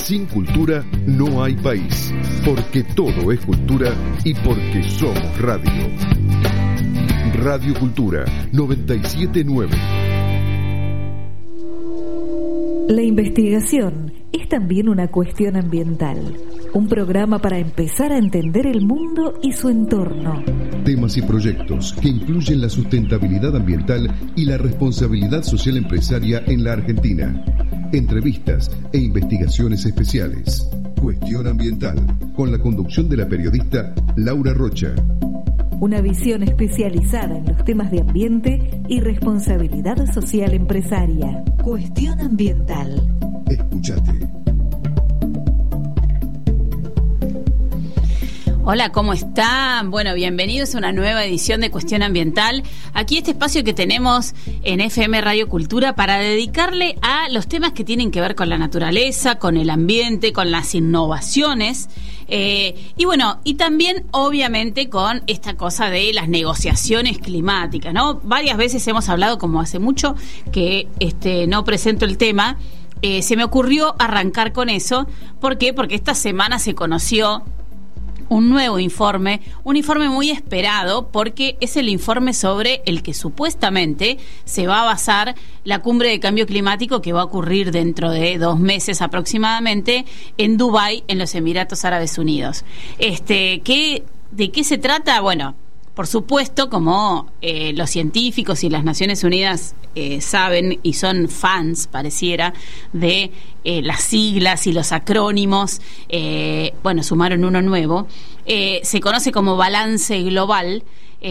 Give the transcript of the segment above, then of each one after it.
Sin cultura no hay país, porque todo es cultura y porque somos radio. Radio Cultura 979. La investigación es también una cuestión ambiental. Un programa para empezar a entender el mundo y su entorno. Temas y proyectos que incluyen la sustentabilidad ambiental y la responsabilidad social empresaria en la Argentina. Entrevistas e investigaciones especiales. Cuestión Ambiental, con la conducción de la periodista Laura Rocha. Una visión especializada en los temas de ambiente y responsabilidad social empresaria. Cuestión Ambiental. Escuchate. Hola, ¿cómo están? Bueno, bienvenidos a una nueva edición de Cuestión Ambiental. Aquí este espacio que tenemos en FM Radio Cultura para dedicarle a los temas que tienen que ver con la naturaleza, con el ambiente, con las innovaciones. Y bueno, y también obviamente con esta cosa de las negociaciones climáticas, ¿no? Varias veces hemos hablado, como hace mucho que no presento el tema, se me ocurrió arrancar con eso. ¿Por qué? Porque esta semana se conoció un nuevo informe, un informe muy esperado, porque es el informe sobre el que supuestamente se va a basar la cumbre de cambio climático que va a ocurrir dentro de 2 meses aproximadamente en Dubái, en los Emiratos Árabes Unidos. ¿De qué se trata? Bueno, por supuesto, como los científicos y las Naciones Unidas saben y son fans, pareciera, de las siglas y los acrónimos, sumaron uno nuevo, se conoce como balance global,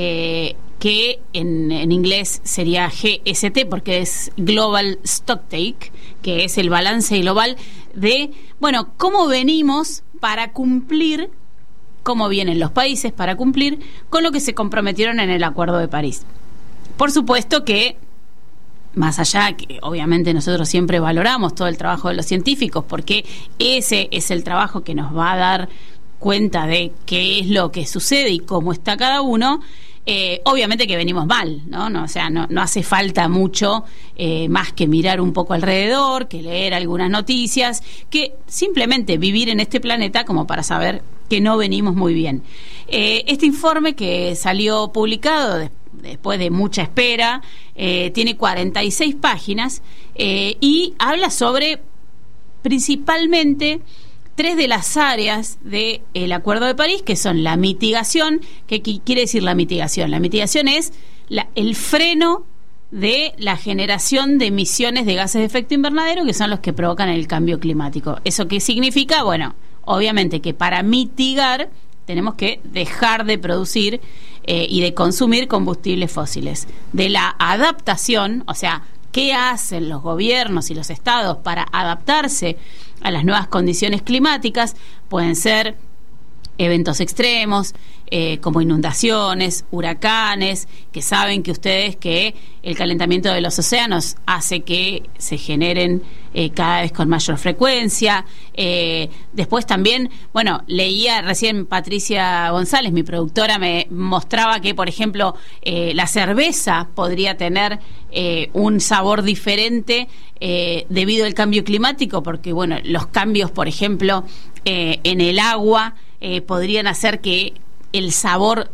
que en inglés sería GST, porque es Global Stocktake, que es el balance global de, cómo venimos para cumplir, cómo vienen los países para cumplir con lo que se comprometieron en el Acuerdo de París. Por supuesto que, más allá que obviamente nosotros siempre valoramos todo el trabajo de los científicos, porque ese es el trabajo que nos va a dar cuenta de qué es lo que sucede y cómo está cada uno. Obviamente que venimos mal, ¿no? O sea, no hace falta mucho más que mirar un poco alrededor, que leer algunas noticias, que simplemente vivir en este planeta como para saber que no venimos muy bien. Este informe, que salió publicado después de mucha espera, tiene 46 páginas y habla sobre principalmente 3 de las áreas del Acuerdo de París, que son la mitigación. ¿Qué quiere decir la mitigación? La mitigación es el freno de la generación de emisiones de gases de efecto invernadero, que son los que provocan el cambio climático. ¿Eso qué significa? Bueno, obviamente que para mitigar tenemos que dejar de producir y de consumir combustibles fósiles. De la adaptación, o sea, ¿qué hacen los gobiernos y los estados para adaptarse a las nuevas condiciones climáticas? Pueden ser eventos extremos, como inundaciones, huracanes, que saben que ustedes que el calentamiento de los océanos hace que se generen cada vez con mayor frecuencia. Después también, leía recién Patricia González, mi productora, me mostraba que, por ejemplo, la cerveza podría tener un sabor diferente debido al cambio climático, porque, los cambios, por ejemplo, en el agua podrían hacer que el sabor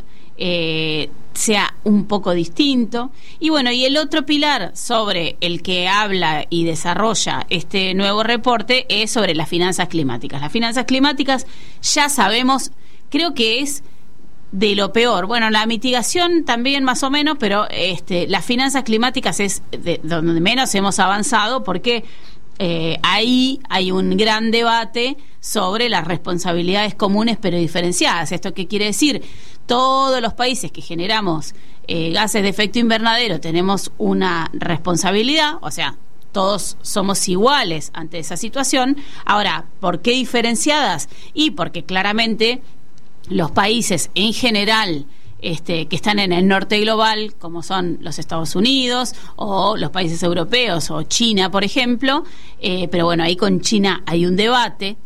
sea un poco distinto. Y el otro pilar sobre el que habla y desarrolla este nuevo reporte es sobre las finanzas climáticas. Las finanzas climáticas, ya sabemos, creo que es de lo peor. La mitigación también más o menos, pero las finanzas climáticas es de donde menos hemos avanzado, porque ahí hay un gran debate sobre las responsabilidades comunes pero diferenciadas. ¿Esto qué quiere decir? Todos los países que generamos gases de efecto invernadero tenemos una responsabilidad, o sea, todos somos iguales ante esa situación. Ahora, ¿por qué diferenciadas? Y porque claramente los países en general que están en el norte global, como son los Estados Unidos o los países europeos o China, por ejemplo, pero ahí con China hay un debate,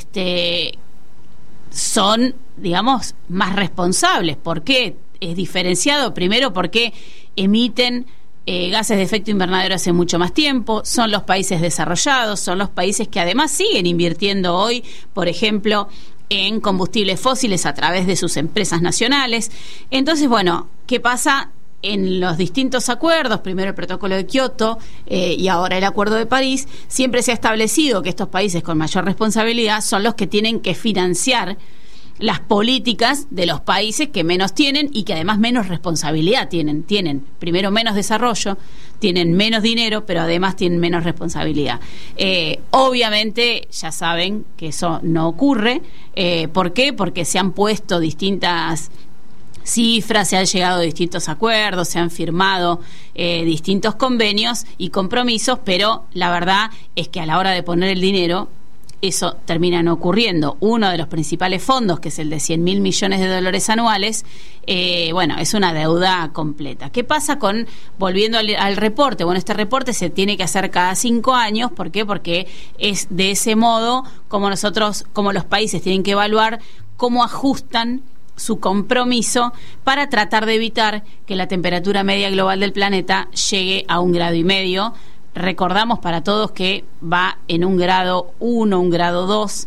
son, digamos, más responsables. ¿Por qué es diferenciado? Primero, porque emiten gases de efecto invernadero hace mucho más tiempo, son los países desarrollados, son los países que además siguen invirtiendo hoy, por ejemplo, en combustibles fósiles a través de sus empresas nacionales. Entonces, bueno, ¿qué pasa? En los distintos acuerdos, primero el protocolo de Kioto y ahora el acuerdo de París, siempre se ha establecido que estos países con mayor responsabilidad son los que tienen que financiar las políticas de los países que menos tienen y que además menos responsabilidad tienen. Tienen primero menos desarrollo, tienen menos dinero, pero además tienen menos responsabilidad. Obviamente ya saben que eso no ocurre. ¿Por qué? Porque se han puesto distintas cifras, se han llegado a distintos acuerdos, se han firmado distintos convenios y compromisos, pero la verdad es que a la hora de poner el dinero, eso termina no ocurriendo. Uno de los principales fondos, que es el de 100.000 millones de dólares anuales, bueno, es una deuda completa. ¿Qué pasa con, volviendo al reporte? Bueno, este reporte se tiene que hacer cada 5 años. ¿Por qué? Porque es de ese modo como los países tienen que evaluar cómo ajustan su compromiso para tratar de evitar que la temperatura media global del planeta llegue a 1,5 grados. Recordamos para todos que va en 1,1 grado, 1,2 grados,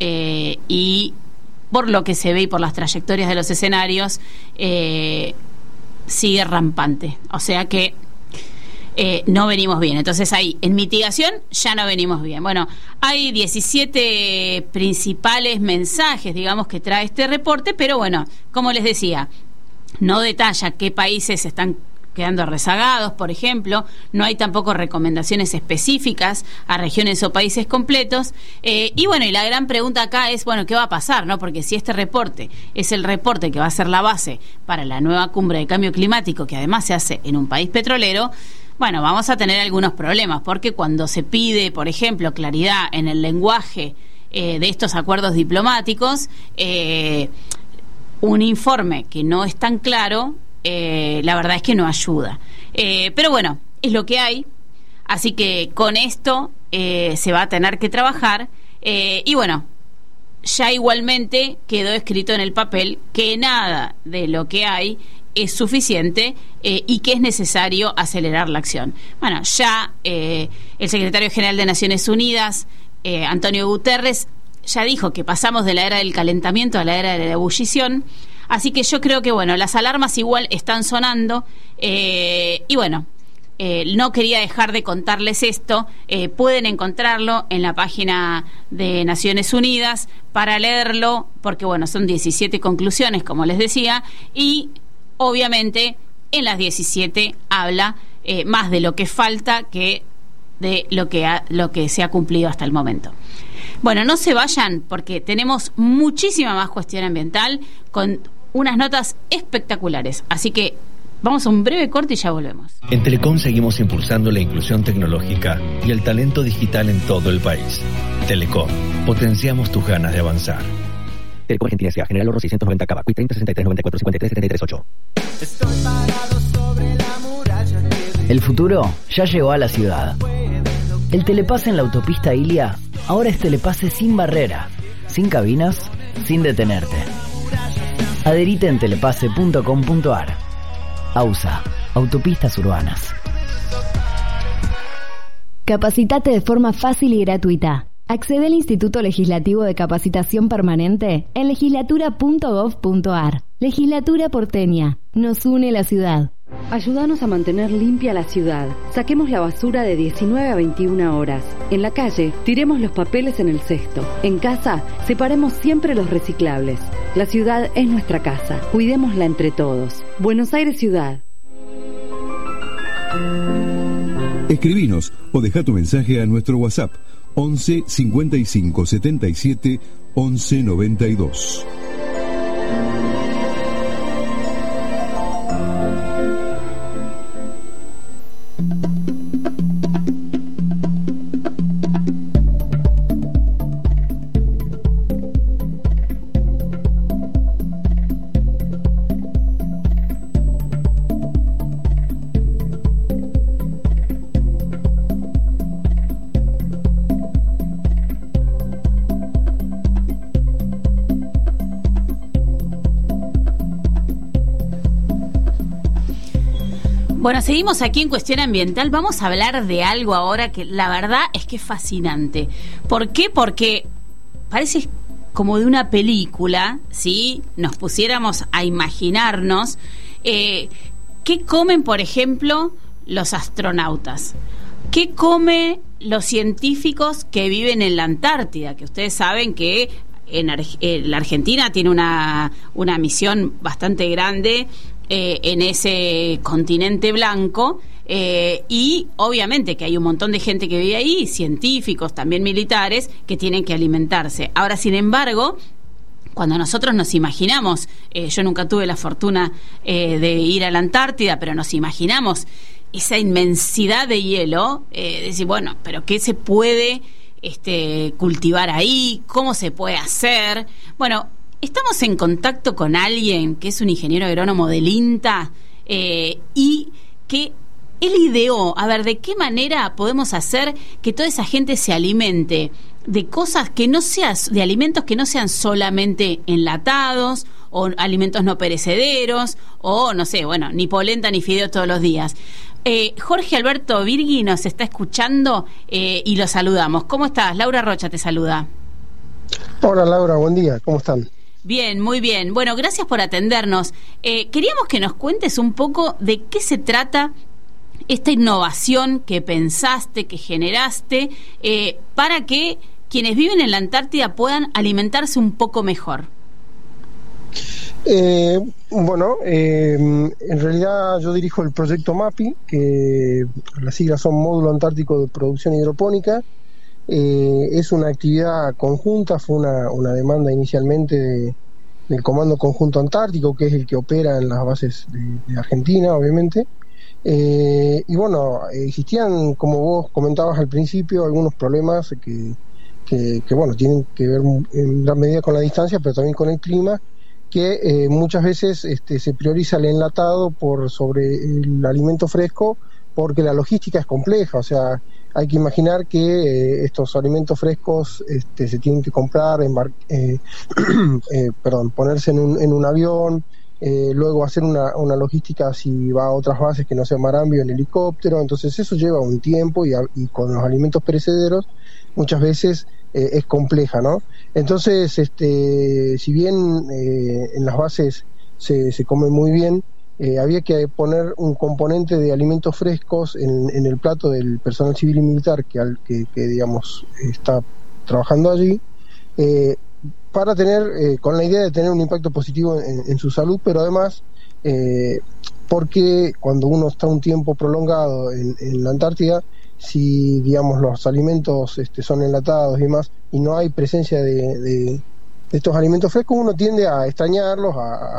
y por lo que se ve y por las trayectorias de los escenarios, sigue rampante. O sea que no venimos bien. Entonces ahí, en mitigación, ya no venimos bien. Bueno, hay 17 principales mensajes, digamos, que trae este reporte, pero bueno, como les decía, no detalla qué países están quedando rezagados, por ejemplo. No hay tampoco recomendaciones específicas a regiones o países completos. Y bueno, y la gran pregunta acá es, bueno, ¿qué va a pasar, no? Porque si este reporte es el reporte que va a ser la base para la nueva cumbre de cambio climático, que además se hace en un país petrolero, bueno, vamos a tener algunos problemas, porque cuando se pide, por ejemplo, claridad en el lenguaje de estos acuerdos diplomáticos, un informe que no es tan claro, la verdad es que no ayuda. Pero bueno, es lo que hay, así que con esto se va a tener que trabajar, y bueno, ya igualmente quedó escrito en el papel que nada de lo que hay es suficiente y que es necesario acelerar la acción. Bueno, ya el secretario general de Naciones Unidas, Antonio Guterres, ya dijo que pasamos de la era del calentamiento a la era de la ebullición, así que yo creo que, bueno, las alarmas igual están sonando, y bueno, no quería dejar de contarles esto. Pueden encontrarlo en la página de Naciones Unidas para leerlo, porque bueno, son 17 conclusiones, como les decía, y obviamente en las 17 habla más de lo que falta que de lo que se ha cumplido hasta el momento. Bueno, no se vayan, porque tenemos muchísima más cuestión ambiental con unas notas espectaculares, así que vamos a un breve corte y ya volvemos. En Telecom seguimos impulsando la inclusión tecnológica y el talento digital en todo el país. Telecom, potenciamos tus ganas de avanzar. Telecom Argentina S.A. General Oro 690 Cava, Cuy 30 63 94 53 73 8. El futuro ya llegó a la ciudad. El telepase en la autopista Ilia ahora es telepase sin barrera, sin cabinas, sin detenerte. Adherite en telepase.com.ar. AUSA, Autopistas Urbanas. Capacitate de forma fácil y gratuita. Accede al Instituto Legislativo de Capacitación Permanente en legislatura.gov.ar. Legislatura porteña. Nos une la ciudad. Ayúdanos a mantener limpia la ciudad. Saquemos la basura de 19 a 21 horas. En la calle, tiremos los papeles en el cesto. En casa, separemos siempre los reciclables. La ciudad es nuestra casa. Cuidémosla entre todos. Buenos Aires Ciudad. Escribinos o deja tu mensaje a nuestro WhatsApp 11 55 77 11 92. Bueno, seguimos aquí en Cuestión Ambiental. Vamos a hablar de algo ahora que la verdad es que es fascinante. ¿Por qué? Porque parece como de una película, ¿sí? Nos pusiéramos a imaginarnos qué comen, por ejemplo, los astronautas. ¿Qué comen los científicos que viven en la Antártida? Que ustedes saben que la Argentina tiene una misión bastante grande en ese continente blanco, y obviamente que hay un montón de gente que vive ahí, científicos, también militares, que tienen que alimentarse. Ahora, sin embargo, cuando nosotros nos imaginamos, yo nunca tuve la fortuna de ir a la Antártida, pero nos imaginamos esa inmensidad de hielo, decir, bueno, pero ¿qué se puede cultivar ahí? ¿Cómo se puede hacer? Bueno, estamos en contacto con alguien que es un ingeniero agrónomo del INTA, y que él ideó, a ver, ¿de qué manera podemos hacer que toda esa gente se alimente de cosas que no sean, de alimentos que no sean solamente enlatados o alimentos no perecederos o, no sé, bueno, ni polenta ni fideo todos los días? Jorge Alberto Virgui nos está escuchando y lo saludamos. ¿Cómo estás? Laura Rocha te saluda. Hola Laura, buen día, ¿cómo están? Bien, muy bien. Bueno, gracias por atendernos. Queríamos que nos cuentes un poco de qué se trata esta innovación que pensaste, que generaste, para que quienes viven en la Antártida puedan alimentarse un poco mejor. Bueno, en realidad yo dirijo el proyecto MAPI, que las siglas son Módulo Antártico de Producción Hidropónica. Es una actividad conjunta, fue una demanda inicialmente del Comando Conjunto Antártico, que es el que opera en las bases de Argentina, obviamente. Y bueno, existían, como vos comentabas al principio, algunos problemas que bueno, tienen que ver en gran medida con la distancia, pero también con el clima, que muchas veces se prioriza el enlatado sobre el alimento fresco, porque la logística es compleja. O sea, hay que imaginar que estos alimentos frescos se tienen que comprar, ponerse en un avión, luego hacer una logística si va a otras bases que no sea Marambio en helicóptero. Entonces eso lleva un tiempo, y con los alimentos perecederos muchas veces es compleja, ¿no? Entonces, si bien en las bases se come muy bien, había que poner un componente de alimentos frescos en el plato del personal civil y militar que digamos está trabajando allí, para tener, con la idea de tener un impacto positivo en su salud, pero además porque cuando uno está un tiempo prolongado en la Antártida, si digamos los alimentos son enlatados y demás, y no hay presencia de estos alimentos frescos, uno tiende a extrañarlos,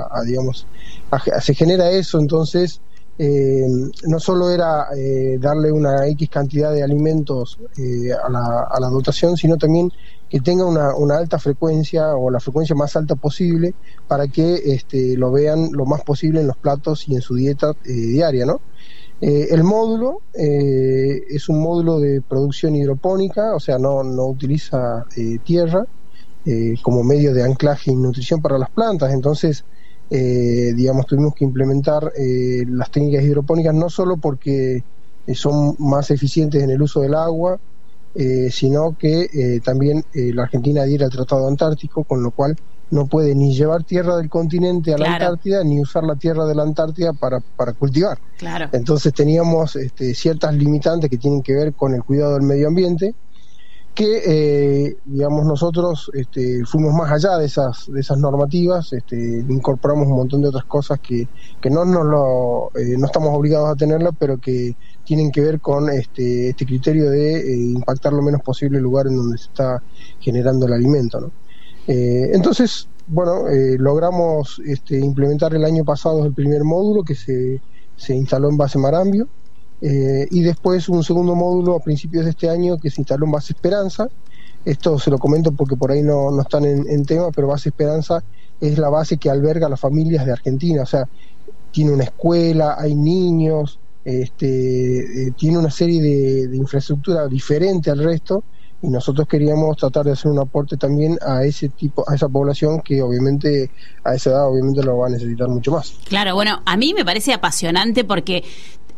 se genera eso. Entonces no solo era darle una X cantidad de alimentos a la dotación, sino también que tenga una alta frecuencia, o la frecuencia más alta posible, para que lo vean lo más posible en los platos y en su dieta diaria, ¿no? El módulo es un módulo de producción hidropónica, o sea, no utiliza tierra como medio de anclaje y nutrición para las plantas. Entonces, tuvimos que implementar las técnicas hidropónicas, no solo porque son más eficientes en el uso del agua, sino que también la Argentina adhiere al Tratado Antártico, con lo cual no puede ni llevar tierra del continente a la Antártida, ni usar la tierra de la Antártida para cultivar. Claro. Entonces teníamos ciertas limitantes que tienen que ver con el cuidado del medio ambiente, que nosotros fuimos más allá de esas normativas, incorporamos un montón de otras cosas que no estamos obligados a tenerla, pero que tienen que ver con este criterio de impactar lo menos posible el lugar en donde se está generando el alimento, ¿no? Entonces, bueno, logramos implementar el año pasado el primer módulo que se instaló en base Marambio, y después un segundo módulo a principios de este año que se instaló en base Esperanza. Esto se lo comento porque por ahí no están en tema, pero base Esperanza es la base que alberga a las familias de Argentina. O sea, tiene una escuela, hay niños, tiene una serie de infraestructura diferente al resto, y nosotros queríamos tratar de hacer un aporte también a esa población, que obviamente a esa edad obviamente lo va a necesitar mucho más. Claro, bueno, a mí me parece apasionante porque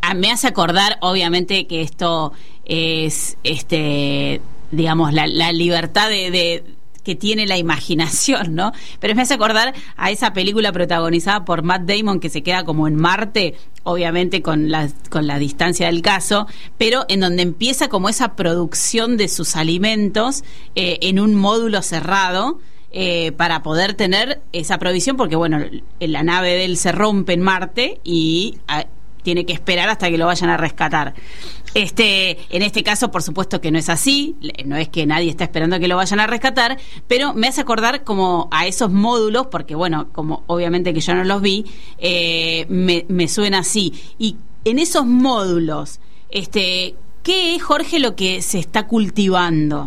me hace acordar, obviamente, que esto es, digamos, la libertad de que tiene la imaginación, ¿no? Pero me hace acordar a esa película protagonizada por Matt Damon, que se queda como en Marte, obviamente con la distancia del caso, pero en donde empieza como esa producción de sus alimentos en un módulo cerrado, para poder tener esa provisión, porque bueno, la nave de él se rompe en Marte y tiene que esperar hasta que lo vayan a rescatar. En este caso, por supuesto que no es así, no es que nadie está esperando que lo vayan a rescatar, pero me hace acordar como a esos módulos, porque bueno, como obviamente que yo no los vi, me suena así. Y en esos módulos, ¿qué es, Jorge, lo que se está cultivando?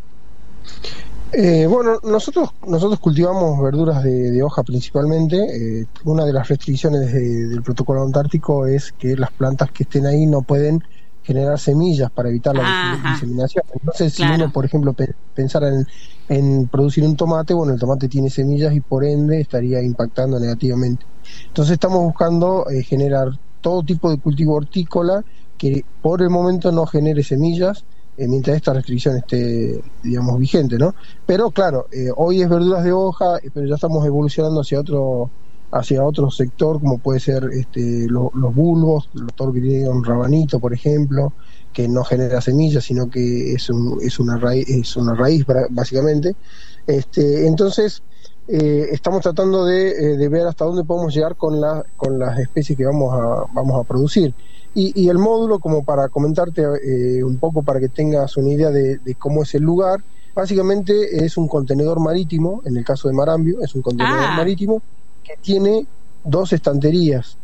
Bueno, nosotros cultivamos verduras de hoja principalmente. Una de las restricciones del protocolo antártico es que las plantas que estén ahí no pueden generar semillas para evitar la diseminación. Entonces, si uno, por ejemplo, pensara en producir un tomate, bueno, el tomate tiene semillas y por ende estaría impactando negativamente. Entonces estamos buscando generar todo tipo de cultivo hortícola que por el momento no genere semillas, mientras esta restricción esté, digamos, vigente, ¿no? Pero claro, hoy es verduras de hoja, pero ya estamos evolucionando hacia otro sector, como puede ser los bulbos, todo lo que tiene un rabanito, por ejemplo, que no genera semillas, sino que es una raíz básicamente. Entonces estamos tratando de ver hasta dónde podemos llegar con las especies que vamos a producir. Y el módulo, como para comentarte un poco para que tengas una idea de cómo es el lugar, básicamente es un contenedor marítimo, en el caso de Marambio, es un contenedor marítimo que tiene 2 estanterías.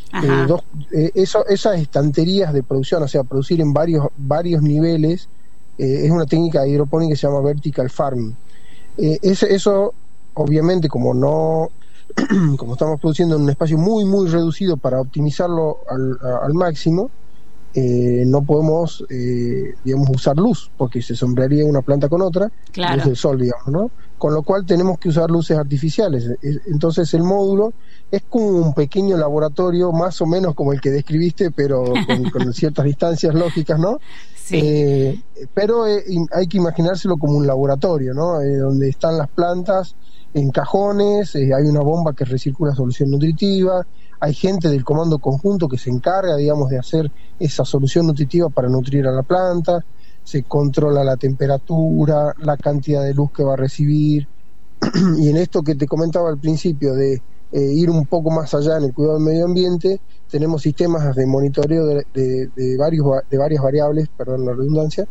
Esas estanterías de producción, o sea, producir en varios niveles, es una técnica de hidroponía que se llama vertical farming. Eso, obviamente, como estamos produciendo en un espacio muy muy reducido para optimizarlo al máximo, no podemos digamos usar luz, porque se sombrearía una planta con otra, luz del sol, digamos, ¿no? Con lo cual tenemos que usar luces artificiales. Entonces el módulo es como un pequeño laboratorio, más o menos como el que describiste, pero con ciertas distancias lógicas, ¿no? Sí. Pero hay que imaginárselo como un laboratorio, ¿no? Donde están las plantas en cajones, hay una bomba que recircula solución nutritiva, hay gente del comando conjunto que se encarga, digamos, de hacer esa solución nutritiva para nutrir a la planta, se controla la temperatura, la cantidad de luz que va a recibir, y en esto que te comentaba al principio de ir un poco más allá en el cuidado del medio ambiente, tenemos sistemas de monitoreo de varias variables, perdón la redundancia,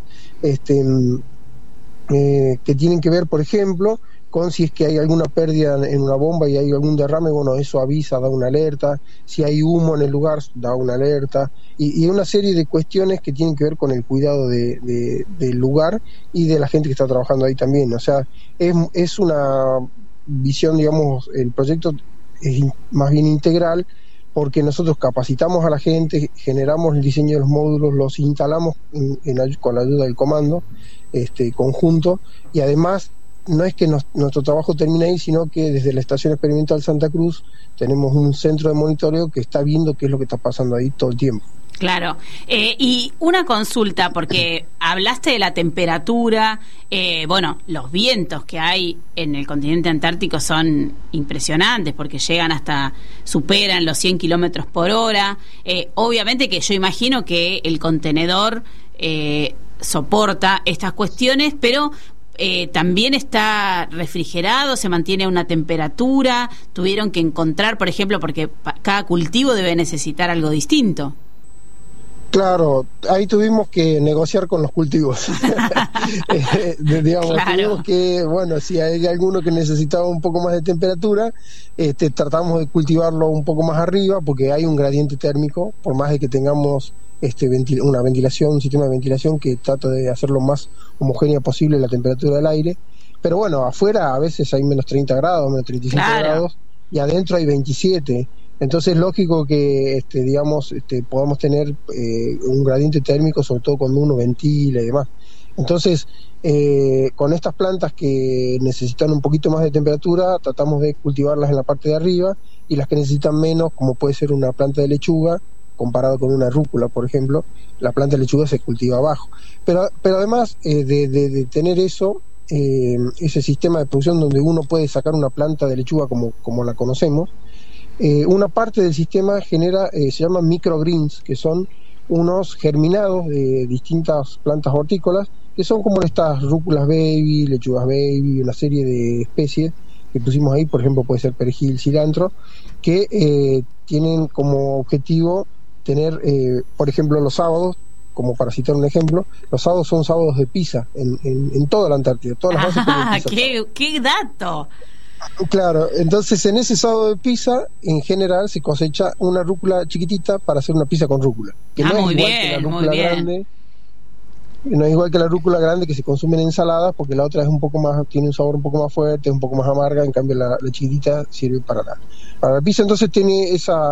que tienen que ver, por ejemplo, con si es que hay alguna pérdida en una bomba y hay algún derrame, bueno, eso avisa, da una alerta, si hay humo en el lugar, da una alerta, y una serie de cuestiones que tienen que ver con el cuidado del lugar y de la gente que está trabajando ahí también. O sea, es una visión, digamos, el proyecto es más bien integral, porque nosotros capacitamos a la gente, generamos el diseño de los módulos, los instalamos con la ayuda del comando conjunto, y además no es que nuestro trabajo termine ahí, sino que desde la Estación Experimental Santa Cruz tenemos un centro de monitoreo que está viendo qué es lo que está pasando ahí todo el tiempo. Claro. Y una consulta, porque hablaste de la temperatura, bueno, los vientos que hay en el continente antártico son impresionantes, porque superan los 100 kilómetros por hora. Obviamente que yo imagino que el contenedor soporta estas cuestiones, pero también está refrigerado, se mantiene a una temperatura. Tuvieron que encontrar, por ejemplo, porque cada cultivo debe necesitar algo distinto. Claro, ahí tuvimos que negociar con los cultivos. Digamos, tuvimos que, bueno, si hay alguno que necesitaba un poco más de temperatura, tratamos de cultivarlo un poco más arriba, porque hay un gradiente térmico, por más de que tengamos un sistema de ventilación que trata de hacer lo más homogénea posible la temperatura del aire. Pero bueno, afuera a veces hay menos 30 grados, menos 35 grados, y adentro hay 27. Entonces es lógico que podamos tener un gradiente térmico, sobre todo cuando uno ventila y demás. Entonces, con estas plantas que necesitan un poquito más de temperatura, tratamos de cultivarlas en la parte de arriba, y las que necesitan menos, como puede ser una planta de lechuga, comparado con una rúcula, por ejemplo. La planta de lechuga se cultiva abajo. Pero además de tener eso, ese sistema de producción donde uno puede sacar una planta de lechuga como la conocemos, una parte del sistema genera, se llaman microgreens, que son unos germinados de distintas plantas hortícolas, que son como estas rúculas baby, lechugas baby, una serie de especies que pusimos ahí. Por ejemplo, puede ser perejil, cilantro, que tienen como objetivo tener, por ejemplo, los sábados, como para citar un ejemplo, los sábados son sábados de pizza en toda la Antártida. Todas las bases tienen pizza. ¡Qué dato! Claro, entonces en ese sábado de pizza, en general, se cosecha una rúcula chiquitita para hacer una pizza con rúcula. Que no es igual que la rúcula grande. No es igual que la rúcula grande, que se consume en ensaladas, porque la otra es un poco más, tiene un sabor un poco más fuerte, es un poco más amarga. En cambio la chiquitita sirve para la pizza. Entonces tiene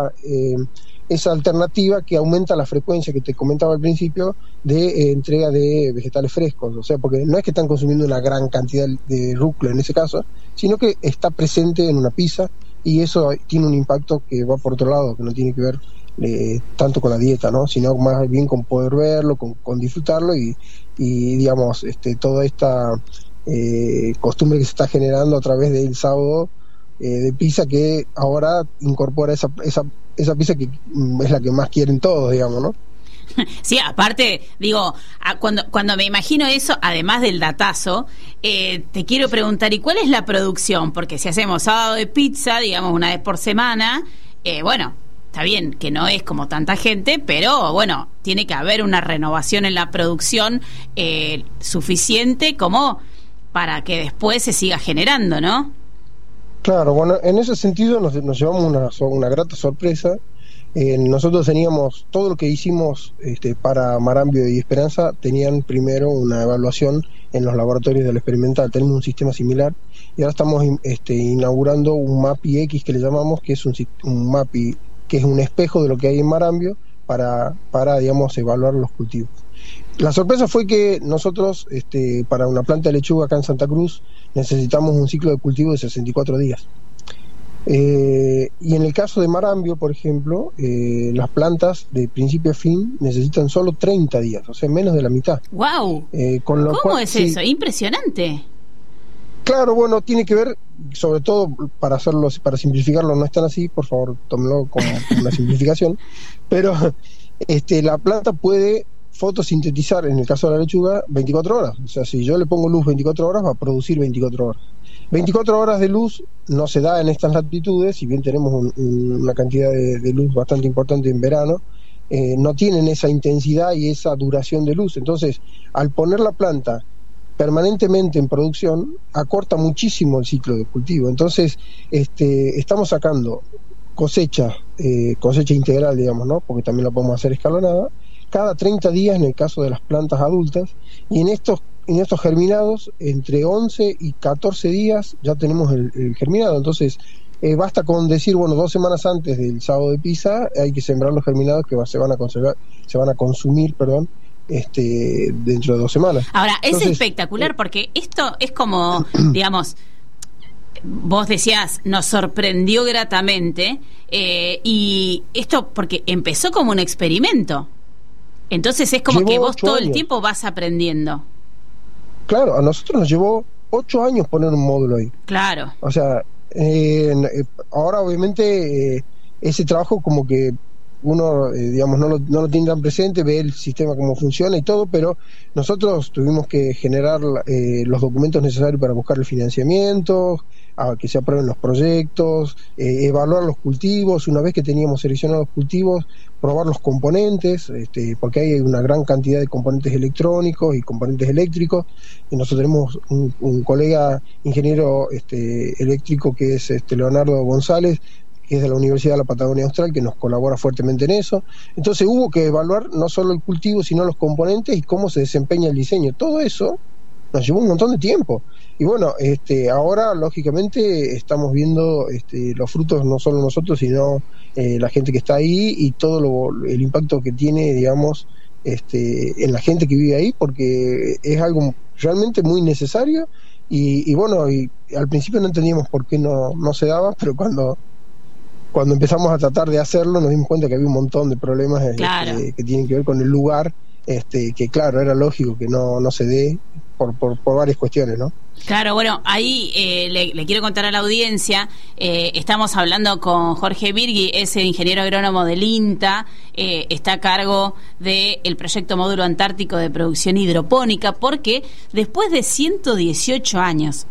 esa alternativa que aumenta la frecuencia que te comentaba al principio de entrega de vegetales frescos. O sea, porque no es que están consumiendo una gran cantidad de rúcula en ese caso, sino que está presente en una pizza, y eso tiene un impacto que va por otro lado, que no tiene que ver tanto con la dieta, ¿no? Sino más bien con poder verlo, con disfrutarlo, y digamos, toda esta costumbre que se está generando a través del sábado de pizza, que ahora incorpora esa pizza que es la que más quieren todos, digamos, ¿no? Sí, aparte, digo, cuando me imagino eso, además del datazo, te quiero preguntar, ¿y cuál es la producción? Porque si hacemos sábado de pizza, digamos, una vez por semana, bueno, está bien que no es como tanta gente, pero bueno, tiene que haber una renovación en la producción suficiente como para que después se siga generando, ¿no? Claro, bueno, en ese sentido nos llevamos una grata sorpresa. Nosotros teníamos, todo lo que hicimos para Marambio y Esperanza, tenían primero una evaluación en los laboratorios del experimental. Tenemos un sistema similar, y ahora estamos inaugurando un MAPI X, que le llamamos, que es un MAPI que es un espejo de lo que hay en Marambio para digamos, evaluar los cultivos. La sorpresa fue que nosotros, para una planta de lechuga acá en Santa Cruz, necesitamos un ciclo de cultivo de 64 días. Y en el caso de Marambio, por ejemplo, las plantas de principio a fin necesitan solo 30 días, o sea, menos de la mitad. ¡Wow! ¿Cómo es eso? Impresionante. Claro, bueno, tiene que ver, sobre todo, para simplificarlo, no es tan así, por favor, tómenlo como una simplificación, pero la planta puede fotosintetizar, en el caso de la lechuga, 24 horas. O sea, si yo le pongo luz 24 horas, va a producir 24 horas. 24 horas de luz no se da en estas latitudes, si bien tenemos una cantidad de luz bastante importante en verano, no tienen esa intensidad y esa duración de luz. Entonces, al poner la planta permanentemente en producción, acorta muchísimo el ciclo de cultivo. Entonces, estamos sacando cosecha integral, digamos, ¿no? Porque también la podemos hacer escalonada, cada 30 días en el caso de las plantas adultas, y en estos germinados, entre 11 y 14 días ya tenemos el germinado. Entonces, basta con decir, bueno, 2 semanas antes del sábado de pizza hay que sembrar los germinados que se van a consumir, dentro de 2 semanas. Ahora, es espectacular, porque esto es como, digamos, vos decías, nos sorprendió gratamente, y esto porque empezó como un experimento. Entonces es como que vos todo el tiempo vas aprendiendo. Claro, a nosotros nos llevó 8 años poner un módulo ahí. Claro. O sea, ahora obviamente ese trabajo como que uno, digamos, no lo tiene tan presente, ve el sistema cómo funciona y todo, pero nosotros tuvimos que generar los documentos necesarios para buscar el financiamiento, a que se aprueben los proyectos, evaluar los cultivos. Una vez que teníamos seleccionados los cultivos, probar los componentes, porque hay una gran cantidad de componentes electrónicos y componentes eléctricos, y nosotros tenemos un colega ingeniero eléctrico que es Leonardo González, que es de la Universidad de la Patagonia Austral, que nos colabora fuertemente en eso. Entonces hubo que evaluar no solo el cultivo, sino los componentes y cómo se desempeña el diseño. Todo eso nos llevó un montón de tiempo. Y bueno, ahora lógicamente estamos viendo los frutos, no solo nosotros, sino la gente que está ahí, y todo el impacto que tiene, digamos, en la gente que vive ahí, porque es algo realmente muy necesario. Y bueno, y al principio no entendíamos por qué no se daba, pero cuando cuando empezamos a tratar de hacerlo nos dimos cuenta que había un montón de problemas claro. que tienen que ver con el lugar, que claro, era lógico que no se dé por varias cuestiones, ¿no? Claro, bueno, ahí le quiero contar a la audiencia, estamos hablando con Jorge Virgui, es el ingeniero agrónomo del INTA, está a cargo del proyecto Módulo Antártico de Producción Hidropónica, porque después de 118 años,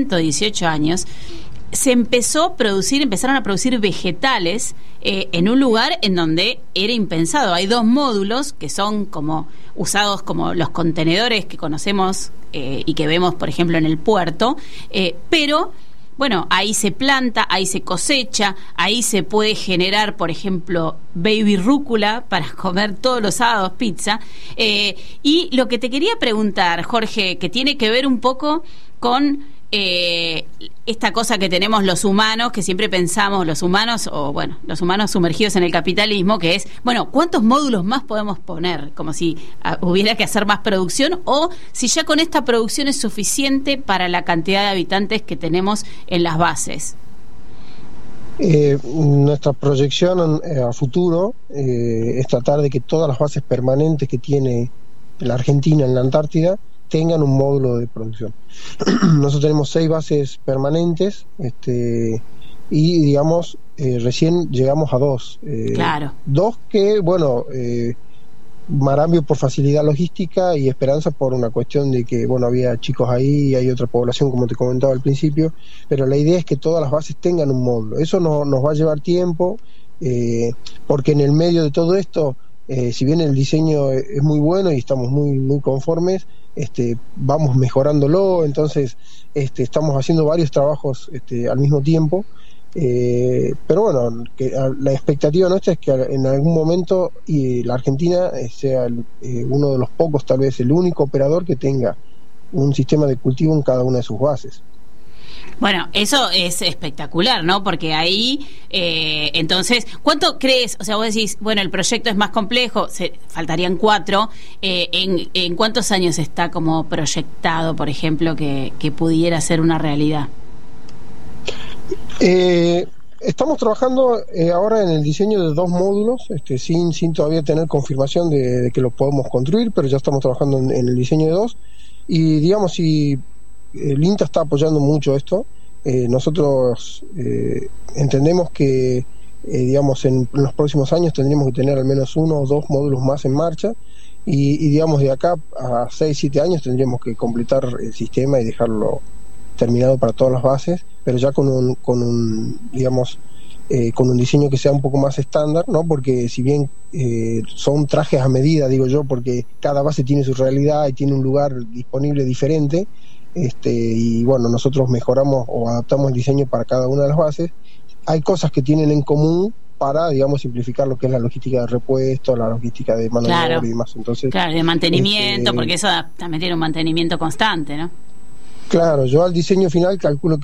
empezaron a producir vegetales en un lugar en donde era impensado. Hay 2 módulos que son como usados como los contenedores que conocemos y que vemos, por ejemplo, en el puerto, pero bueno, ahí se planta, ahí se cosecha, ahí se puede generar, por ejemplo, baby rúcula para comer todos los sábados pizza. Y lo que te quería preguntar, Jorge, que tiene que ver un poco con esta cosa que tenemos los humanos, que siempre pensamos los humanos sumergidos en el capitalismo, que es, bueno, ¿cuántos módulos más podemos poner? Como si hubiera que hacer más producción, o si ya con esta producción es suficiente para la cantidad de habitantes que tenemos en las bases. Nuestra proyección a futuro es tratar de que todas las bases permanentes que tiene la Argentina en la Antártida tengan un módulo de producción. Nosotros tenemos 6 bases permanentes, y digamos recién llegamos a 2. Claro. 2 que, bueno, Marambio por facilidad logística y Esperanza por una cuestión de que, bueno, había chicos ahí y hay otra población, como te comentaba al principio, pero la idea es que todas las bases tengan un módulo. Eso nos va a llevar tiempo, porque en el medio de todo esto, si bien el diseño es muy bueno y estamos muy conformes, vamos mejorándolo, entonces estamos haciendo varios trabajos al mismo tiempo, pero bueno, la expectativa nuestra es que en algún momento la Argentina sea uno de los pocos, tal vez el único operador que tenga un sistema de cultivo en cada una de sus bases. Bueno, eso es espectacular, ¿no? Porque ahí, entonces, ¿cuánto crees? O sea, vos decís, bueno, el proyecto es más complejo, faltarían 4. ¿En cuántos años está como proyectado, por ejemplo, que pudiera ser una realidad? Estamos trabajando ahora en el diseño de 2 módulos, sin todavía tener confirmación de que los podemos construir, pero ya estamos trabajando en el diseño de 2. Y digamos, si el INTA está apoyando mucho esto, nosotros entendemos que digamos en los próximos años tendríamos que tener al menos 1 o 2 módulos más en marcha, y digamos de acá a 6-7 años tendríamos que completar el sistema y dejarlo terminado para todas las bases, pero ya con un digamos con un diseño que sea un poco más estándar, ¿no? Porque si bien son trajes a medida, digo yo, porque cada base tiene su realidad y tiene un lugar disponible diferente, y bueno, nosotros mejoramos o adaptamos el diseño para cada una de las bases. Hay cosas que tienen en común para, digamos, simplificar lo que es la logística de repuesto, la logística de mano de obra y demás. Entonces, claro, de mantenimiento, porque eso también tiene un mantenimiento constante, ¿no? Claro, yo al diseño final calculo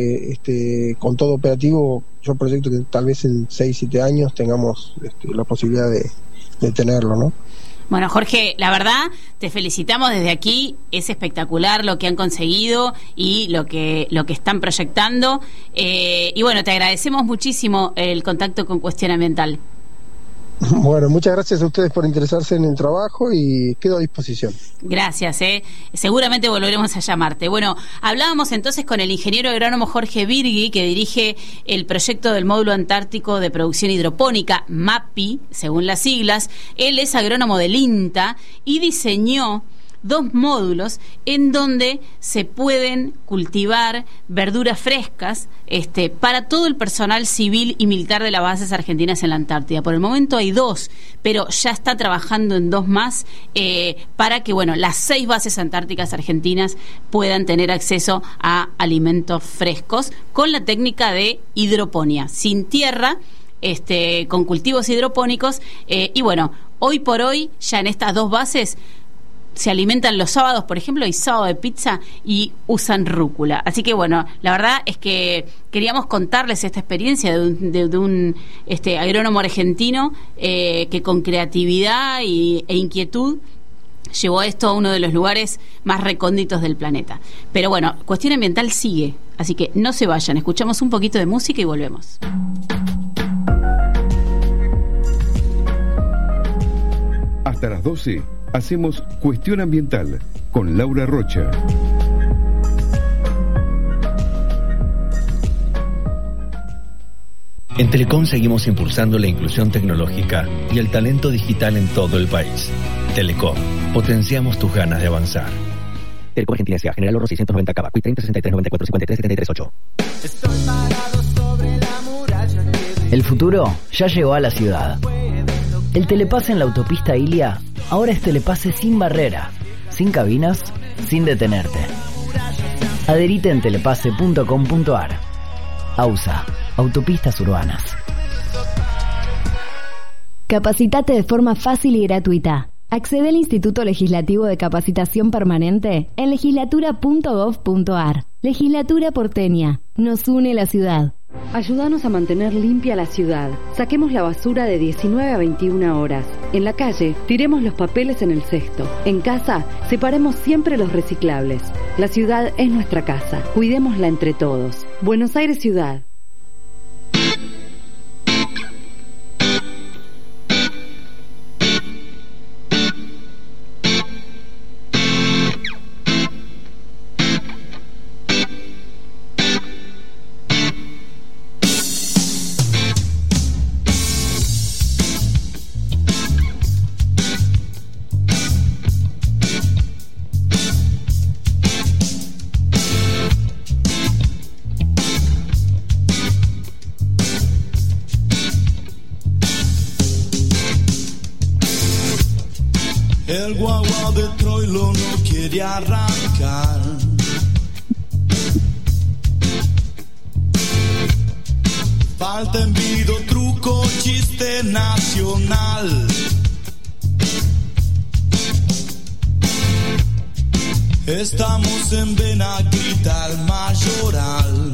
que con todo operativo, yo proyecto que tal vez en 6-7 años tengamos la posibilidad de tenerlo, ¿no? Bueno, Jorge, la verdad, te felicitamos desde aquí, es espectacular lo que han conseguido y lo que están proyectando, y bueno, te agradecemos muchísimo el contacto con Cuestión Ambiental. Bueno, muchas gracias a ustedes por interesarse en el trabajo y quedo a disposición. Gracias, seguramente volveremos a llamarte. Bueno, hablábamos entonces con el ingeniero agrónomo Jorge Virgui, que dirige el proyecto del Módulo Antártico de Producción Hidropónica, MAPI, según las siglas. Él es agrónomo del INTA y diseñó 2 módulos en donde se pueden cultivar verduras frescas para todo el personal civil y militar de las bases argentinas en la Antártida. Por el momento hay 2, pero ya está trabajando en 2 más para que, bueno, las 6 bases antárticas argentinas puedan tener acceso a alimentos frescos con la técnica de hidroponía, sin tierra, con cultivos hidropónicos, y bueno, hoy por hoy ya en estas 2 bases se alimentan los sábados, por ejemplo, hay sábado de pizza y usan rúcula. Así que bueno, la verdad es que queríamos contarles esta experiencia de un agrónomo argentino que con creatividad e inquietud llevó esto a uno de los lugares más recónditos del planeta. Pero bueno, Cuestión Ambiental sigue, así que no se vayan, escuchamos un poquito de música y volvemos. Hasta las 12 hacemos Cuestión Ambiental con Laura Rocha. En Telecom seguimos impulsando la inclusión tecnológica y el talento digital en todo el país. Telecom, potenciamos tus ganas de avanzar. Telecom Argentina S.A. General Oro 690 Cava, Cuit 30 63 94 53 73 8. El futuro ya llegó a la ciudad. El telepase en la autopista Ilia ahora es telepase sin barrera, sin cabinas, sin detenerte. Adherite en telepase.com.ar. AUSA, Autopistas Urbanas. Capacitate de forma fácil y gratuita. Accede al Instituto Legislativo de Capacitación Permanente en legislatura.gov.ar. Legislatura porteña. Nos une la ciudad. Ayúdanos a mantener limpia la ciudad. Saquemos la basura de 19 a 21 horas. En la calle, tiremos los papeles en el cesto. En casa, separemos siempre los reciclables. La ciudad es nuestra casa. Cuidémosla entre todos. Buenos Aires Ciudad. El guagua de Troilo no quiere arrancar. Falta envido, truco, chiste nacional. Estamos en Benaguita, el Mayoral.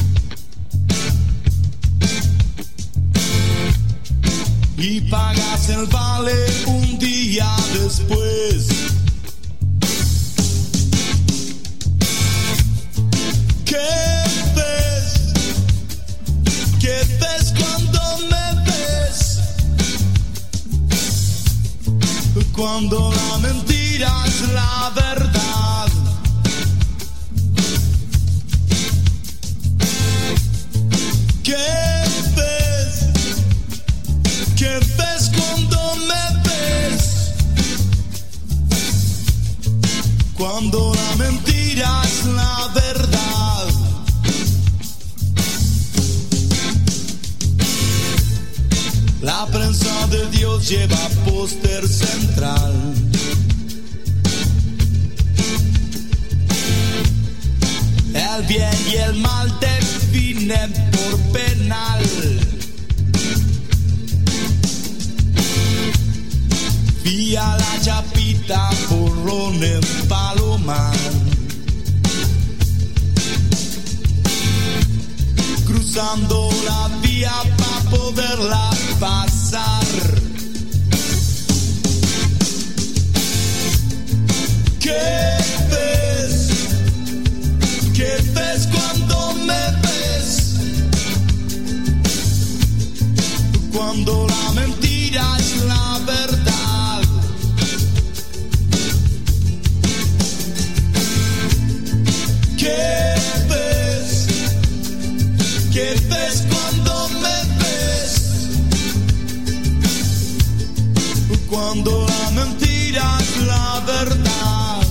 Y pagas el vale un día después. ¿Qué ves? ¿Qué ves cuando me ves? Cuando la mentira es la verdad. ¿Qué ves? ¿Qué ves cuando me ves? Cuando la mentira es la verdad. La prensa de Dios lleva póster central. El bien y el mal definen por penal. Vía la chapita, porrón en Palomar. Cruzando la vía para poderla pasar. ¿Qué ves? ¿Qué ves cuando me ves? Cuando la mentira es la verdad. ¿Qué ves? ¿Qué ves cuando me ves? Cuando la mentira es la verdad.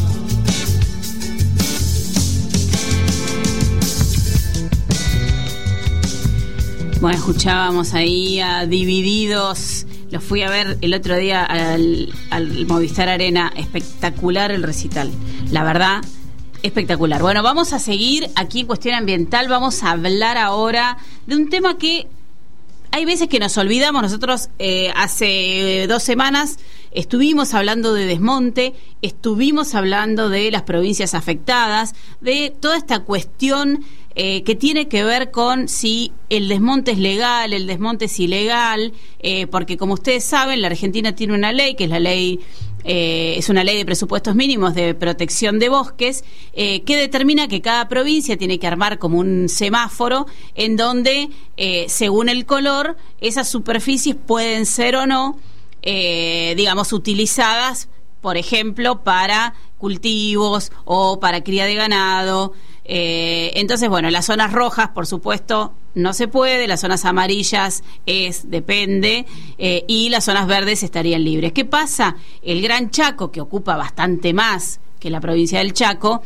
Bueno, escuchábamos ahí a Divididos. Los fui a ver el otro día al Movistar Arena. Espectacular el recital. La verdad, espectacular. Bueno, vamos a seguir aquí en Cuestión Ambiental. Vamos a hablar ahora de un tema que hay veces que nos olvidamos. Nosotros hace 2 semanas estuvimos hablando de desmonte, estuvimos hablando de las provincias afectadas, de toda esta cuestión que tiene que ver con si el desmonte es legal, el desmonte es ilegal, porque como ustedes saben, la Argentina tiene una ley, que es la ley... es una ley de presupuestos mínimos de protección de bosques, que determina que cada provincia tiene que armar como un semáforo en donde, según el color, esas superficies pueden ser o no digamos, utilizadas, por ejemplo, para cultivos o para cría de ganado. Entonces, bueno, las zonas rojas, por supuesto, no se puede, las zonas amarillas depende, y las zonas verdes estarían libres. ¿Qué pasa? El Gran Chaco, que ocupa bastante más que la provincia del Chaco,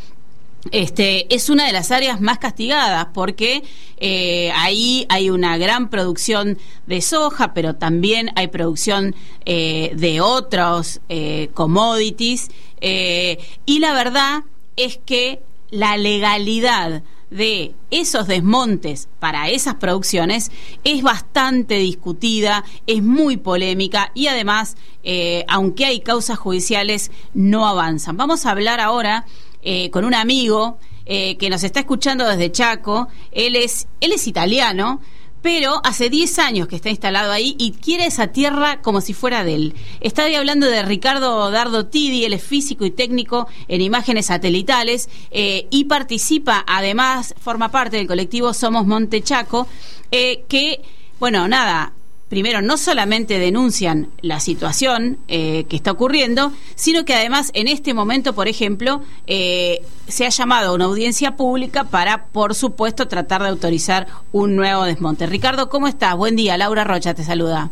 es una de las áreas más castigadas porque ahí hay una gran producción de soja, pero también hay producción de otros commodities, y la verdad es que la legalidad de esos desmontes para esas producciones es bastante discutida, es muy polémica y además, aunque hay causas judiciales, no avanzan. Vamos a hablar ahora con un amigo que nos está escuchando desde Chaco. Él es italiano, pero hace 10 años que está instalado ahí y quiere esa tierra como si fuera de él. Estoy hablando de Ricardo Dardo Tidi. Él es físico y técnico en imágenes satelitales y participa, además, forma parte del colectivo Somos Monte Chaco, que, bueno, nada, primero no solamente denuncian la situación que está ocurriendo, sino que además en este momento, por ejemplo, se ha llamado a una audiencia pública para, por supuesto, tratar de autorizar un nuevo desmonte. Ricardo, ¿cómo estás? Buen día, Laura Rocha te saluda.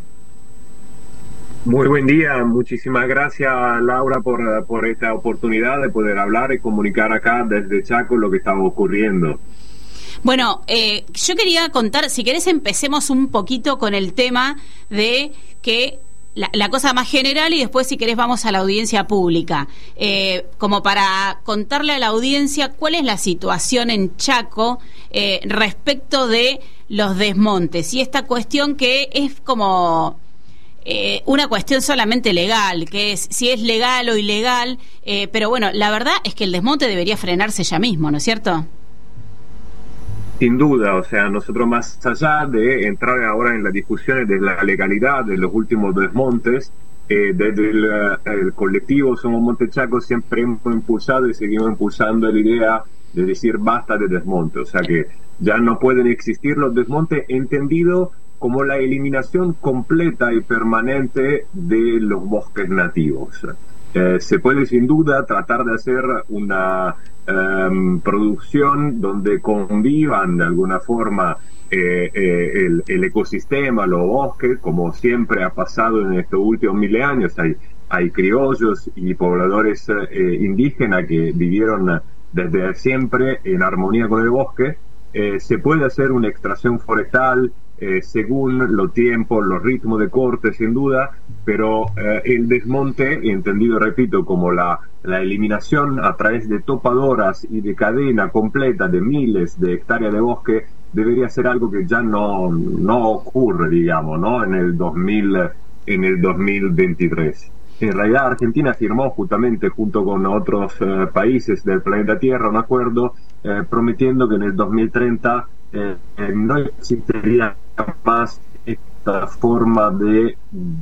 Muy buen día, muchísimas gracias, Laura, por esta oportunidad de poder hablar y comunicar acá desde Chaco lo que estaba ocurriendo. Bueno, yo quería contar, si querés empecemos un poquito con el tema de que la cosa más general y después, si querés, vamos a la audiencia pública. Como para contarle a la audiencia cuál es la situación en Chaco respecto de los desmontes y esta cuestión que es como una cuestión solamente legal, que es si es legal o ilegal, pero bueno, la verdad es que el desmonte debería frenarse ya mismo, ¿no es cierto? Sin duda, o sea, nosotros más allá de entrar ahora en las discusiones de la legalidad de los últimos desmontes, desde el colectivo Somos Monte Chaco siempre hemos impulsado y seguimos impulsando la idea de decir basta de desmonte, o sea que ya no pueden existir los desmontes entendido como la eliminación completa y permanente de los bosques nativos. Se puede sin duda tratar de hacer una producción donde convivan de alguna forma el ecosistema, los bosques, como siempre ha pasado en estos últimos 1000 años. Hay criollos y pobladores indígenas que vivieron desde siempre en armonía con el bosque. Se puede hacer una extracción forestal según los tiempos, los ritmos de corte, sin duda, pero el desmonte, entendido, repito, como la eliminación a través de topadoras y de cadena completa de miles de hectáreas de bosque, debería ser algo que ya no ocurre, digamos, ¿no? en el 2023. En realidad, Argentina firmó justamente junto con otros países del planeta Tierra un acuerdo prometiendo que en el 2030 no existiría más esta forma de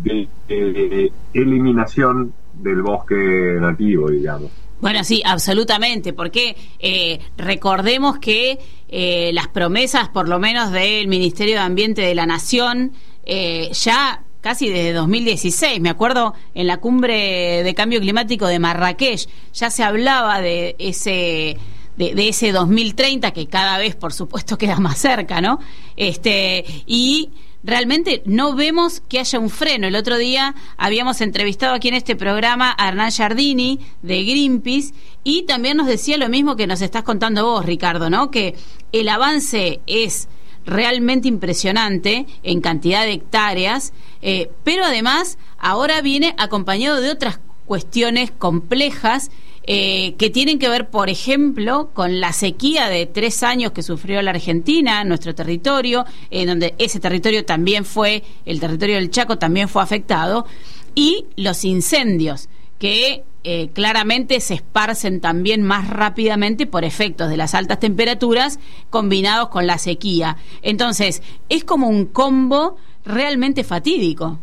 eliminación del bosque nativo, digamos. Bueno, sí, absolutamente, porque recordemos que las promesas, por lo menos del Ministerio de Ambiente de la Nación, ya casi desde 2016, me acuerdo en la cumbre de cambio climático de Marrakech, ya se hablaba de ese 2030, que cada vez, por supuesto, queda más cerca, ¿no? Y realmente no vemos que haya un freno. El otro día habíamos entrevistado aquí en este programa a Hernán Giardini de Greenpeace y también nos decía lo mismo que nos estás contando vos, Ricardo, ¿no? Que el avance es realmente impresionante en cantidad de hectáreas, pero además ahora viene acompañado de otras cuestiones complejas que tienen que ver, por ejemplo, con la sequía de 3 años que sufrió la Argentina, nuestro territorio, donde ese territorio también fue, el territorio del Chaco también fue afectado, y los incendios que claramente se esparcen también más rápidamente por efectos de las altas temperaturas combinados con la sequía. Entonces, es como un combo realmente fatídico.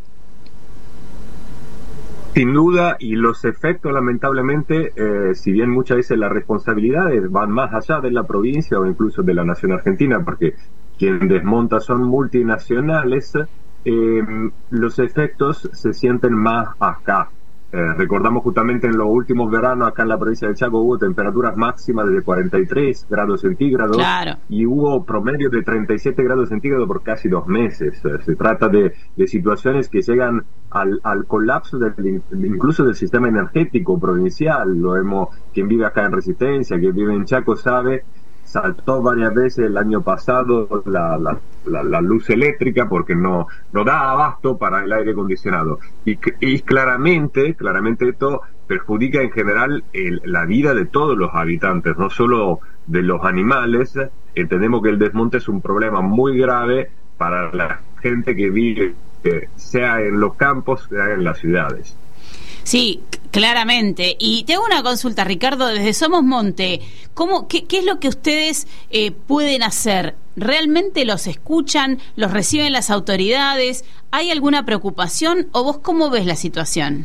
Sin duda, y los efectos, lamentablemente, si bien muchas veces las responsabilidades van más allá de la provincia o incluso de la nación argentina, porque quien desmonta son multinacionales, los efectos se sienten más acá. Recordamos justamente en los últimos veranos acá en la provincia de Chaco hubo temperaturas máximas de 43 grados centígrados, claro, y hubo promedio de 37 grados centígrados por casi 2 meses. Se trata de situaciones que llegan al colapso incluso del sistema energético provincial. Quien vive acá en Resistencia, quien vive en Chaco sabe, saltó varias veces el año pasado la luz eléctrica porque no da abasto para el aire acondicionado, y claramente esto perjudica en general la vida de todos los habitantes, no solo de los animales. Entendemos que el desmonte es un problema muy grave para la gente que vive, sea en los campos, sea en las ciudades. Sí, claramente. Y te hago una consulta, Ricardo, desde Somos Monte. ¿Qué es lo que ustedes pueden hacer? ¿Realmente los escuchan? ¿Los reciben las autoridades? ¿Hay alguna preocupación? ¿O vos cómo ves la situación?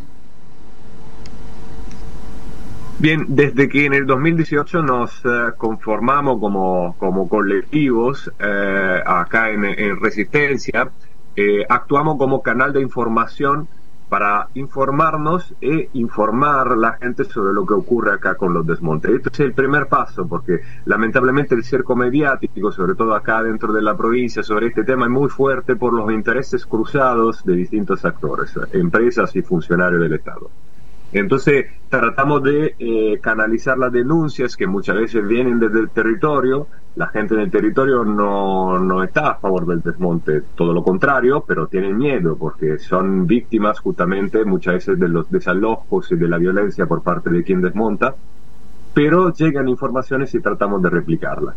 Bien, desde que en el 2018 nos conformamos como colectivos acá en Resistencia, actuamos como canal de información para informarnos e informar a la gente sobre lo que ocurre acá con los desmontes. Este es el primer paso, porque lamentablemente el cerco mediático, sobre todo acá dentro de la provincia, sobre este tema es muy fuerte por los intereses cruzados de distintos actores, empresas y funcionarios del Estado. Entonces tratamos de canalizar las denuncias que muchas veces vienen desde el territorio. La gente en el territorio no está a favor del desmonte, todo lo contrario, pero tienen miedo porque son víctimas justamente muchas veces de los desalojos y de la violencia por parte de quien desmonta, pero llegan informaciones y tratamos de replicarlas.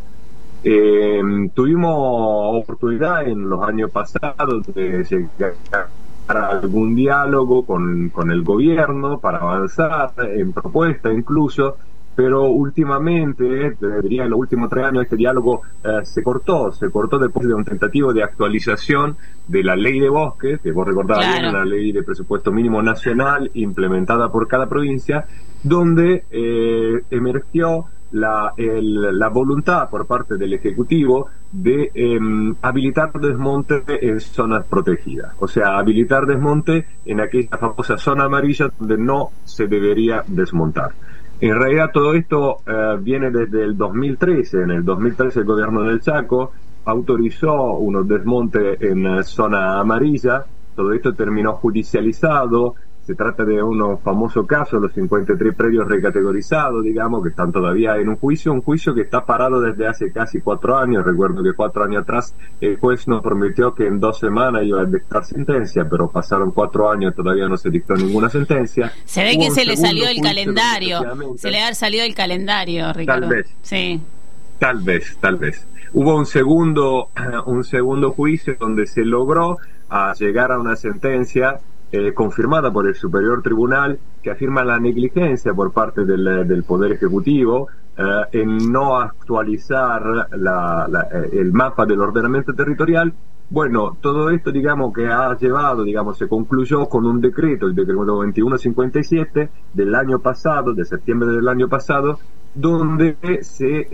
Tuvimos oportunidad en los años pasados de llegar a algún diálogo con el gobierno para avanzar en propuestas incluso, pero últimamente, diría en los últimos 3 años, este diálogo se cortó después de un tentativo de actualización de la ley de bosques, que vos recordabas bien, la ley de presupuesto mínimo nacional implementada por cada provincia, donde emergió la voluntad por parte del Ejecutivo de habilitar desmonte en zonas protegidas, o sea, habilitar desmonte en aquella famosa zona amarilla donde no se debería desmontar. En realidad todo esto viene desde el 2013. En el 2013 el gobierno del Chaco autorizó unos desmontes en zona amarilla. Todo esto terminó judicializado. Se trata de unos famosos casos, los 53 predios recategorizados, digamos, que están todavía en un juicio que está parado desde hace casi 4 años. Recuerdo que 4 años atrás el juez nos prometió que en 2 semanas iba a dictar sentencia, pero pasaron 4 años y todavía no se dictó ninguna sentencia. Se ve que se le salió del calendario. Se le ha salido del calendario, Ricardo. Tal vez. Sí. Tal vez. Hubo un segundo juicio donde se logró llegar a una sentencia confirmada por el Superior Tribunal, que afirma la negligencia por parte del Poder Ejecutivo en no actualizar el mapa del ordenamiento territorial. Bueno, todo esto, digamos, que ha llevado, se concluyó con un decreto, el decreto 2157 del año pasado, de septiembre del año pasado, donde se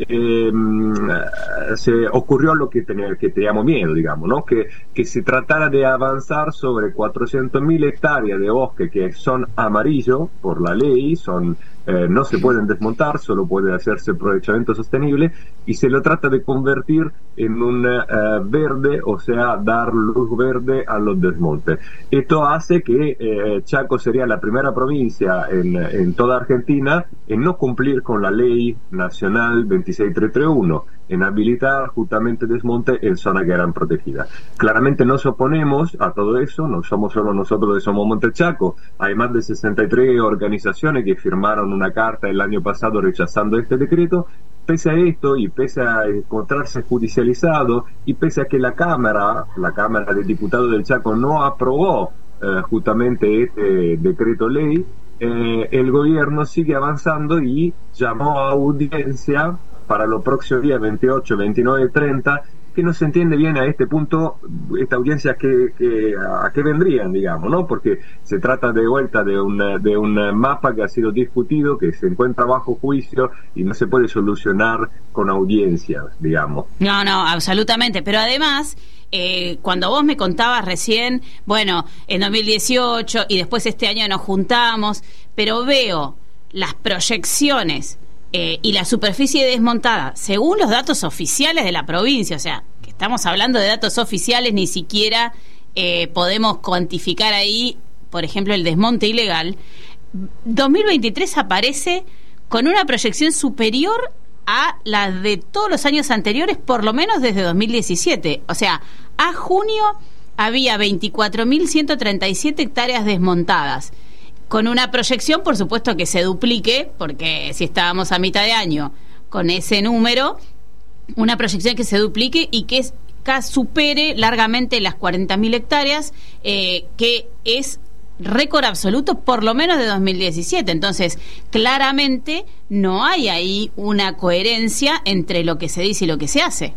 ocurrió lo que teníamos miedo, digamos, ¿no? Que se tratara de avanzar sobre 400.000 hectáreas de bosque que son amarillo por la ley, no se pueden desmontar, solo puede hacerse aprovechamiento sostenible, y se lo trata de convertir en un verde, o sea, dar luz verde a los desmontes. Esto hace que Chaco sería la primera provincia en toda Argentina en no cumplir con la ley nacional 26331, en habilitar justamente desmonte en zonas que eran protegidas. Claramente nos oponemos a todo eso, no somos solo nosotros de Somos Monte Chaco, hay más de 63 organizaciones que firmaron una carta el año pasado rechazando este decreto. Pese a esto y pese a encontrarse judicializado y pese a que la Cámara de Diputados del Chaco no aprobó justamente este decreto ley, el gobierno sigue avanzando y llamó a audiencia para los próximos días 28, 29 y 30 que no se entiende bien a este punto esta audiencia a qué vendrían, digamos, ¿no? Porque se trata de vuelta de un mapa que ha sido discutido, que se encuentra bajo juicio y no se puede solucionar con audiencias, digamos. No, absolutamente, pero además... cuando vos me contabas recién, bueno, en 2018 y después este año nos juntamos, pero veo las proyecciones y la superficie desmontada según los datos oficiales de la provincia, o sea, que estamos hablando de datos oficiales, ni siquiera podemos cuantificar ahí, por ejemplo, el desmonte ilegal. 2023 aparece con una proyección superior a la de todos los años anteriores, por lo menos desde 2017. O sea, a junio había 24.137 hectáreas desmontadas, con una proyección, por supuesto, que se duplique, porque si estábamos a mitad de año con ese número, una proyección que se duplique y que supere largamente las 40.000 hectáreas, que es récord absoluto por lo menos de 2017. Entonces, claramente no hay ahí una coherencia entre lo que se dice y lo que se hace.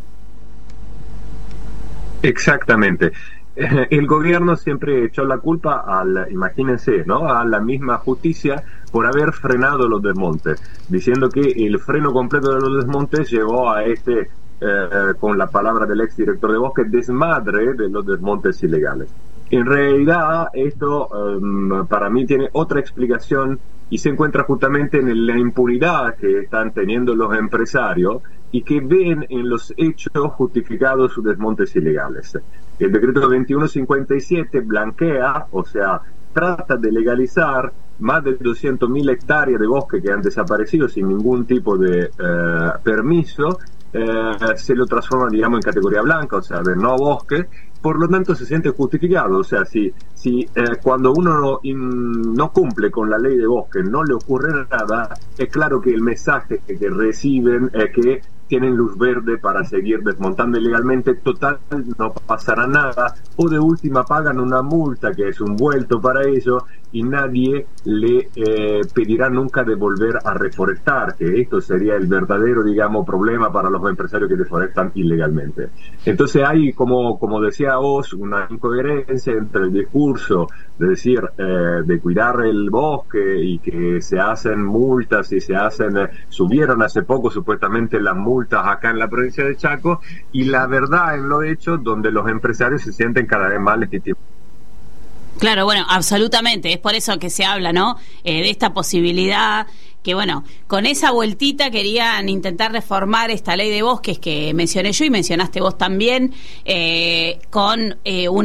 Exactamente. El gobierno siempre echó la culpa imagínense, ¿no?, a la misma justicia por haber frenado los desmontes, diciendo que el freno completo de los desmontes llevó a con la palabra del exdirector de Bosque, desmadre de los desmontes ilegales. En realidad, esto para mí tiene otra explicación y se encuentra justamente en la impunidad que están teniendo los empresarios y que ven en los hechos justificados sus desmontes ilegales. El decreto 2157 blanquea, o sea, trata de legalizar más de 200.000 hectáreas de bosque que han desaparecido sin ningún tipo de permiso, se lo transforma, digamos, en categoría blanca, o sea, de no bosque. Por lo tanto se siente justificado, o sea, si cuando uno no cumple con la ley de bosque no le ocurre nada, es claro que el mensaje que reciben es que tienen luz verde para seguir desmontando ilegalmente, total, no pasará nada, o de última pagan una multa que es un vuelto para ellos y nadie le pedirá nunca de volver a reforestar, que esto sería el verdadero, digamos, problema para los empresarios que deforestan ilegalmente. Entonces hay, como decía vos, una incoherencia entre el discurso de decir, de cuidar el bosque y que se hacen multas y subieron hace poco supuestamente las multas acá en la provincia de Chaco, y la verdad en lo hecho, donde los empresarios se sienten cada vez más legítimos. Claro, bueno, absolutamente, es por eso que se habla, ¿no?, de esta posibilidad que, bueno, con esa vueltita querían intentar reformar esta ley de bosques que mencioné yo y mencionaste vos también, con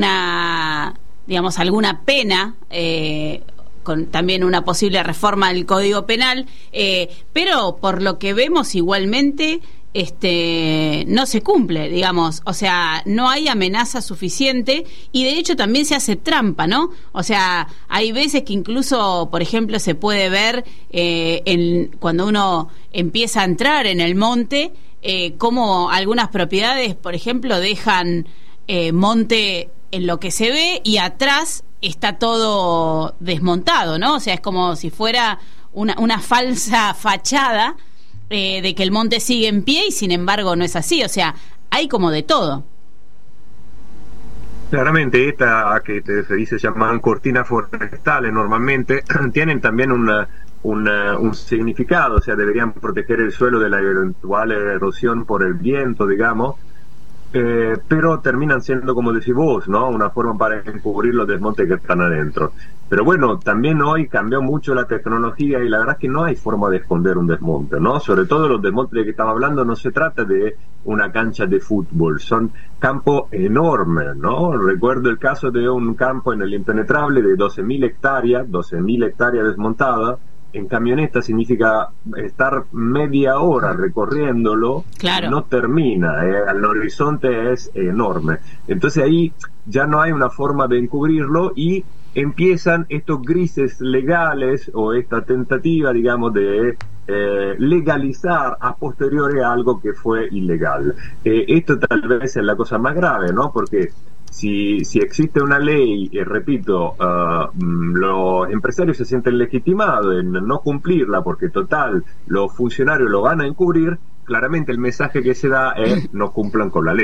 alguna pena, con también una posible reforma del Código Penal, pero por lo que vemos igualmente no se cumple, digamos, o sea, no hay amenaza suficiente y de hecho también se hace trampa, ¿no? O sea, hay veces que incluso, por ejemplo, se puede ver cuando uno empieza a entrar en el monte, como algunas propiedades, por ejemplo, dejan monte en lo que se ve y atrás está todo desmontado, ¿no? O sea, es como si fuera una falsa fachada de que el monte sigue en pie y sin embargo no es así, o sea, hay como de todo. Claramente, esta que se dice llaman cortinas forestales normalmente tienen también un significado, o sea, deberían proteger el suelo de la eventual erosión por el viento, digamos, pero terminan siendo, como decís vos, ¿no?, una forma para encubrir los desmontes que están adentro. Pero bueno, también hoy cambió mucho la tecnología y la verdad es que no hay forma de esconder un desmonte, ¿no? Sobre todo los desmontes de que estamos hablando no se trata de una cancha de fútbol, son campos enormes, ¿no? Recuerdo el caso de un campo en el Impenetrable de 12.000 hectáreas desmontadas. En camioneta significa estar media hora recorriéndolo, claro. No termina, el horizonte es enorme. Entonces ahí ya no hay una forma de encubrirlo y empiezan estos grises legales o esta tentativa, digamos, de legalizar a posteriori algo que fue ilegal. Esto tal vez es la cosa más grave, ¿no? Porque si existe una ley, repito, los empresarios se sienten legitimados en no cumplirla porque total, los funcionarios lo van a encubrir, claramente el mensaje que se da es no cumplan con la ley.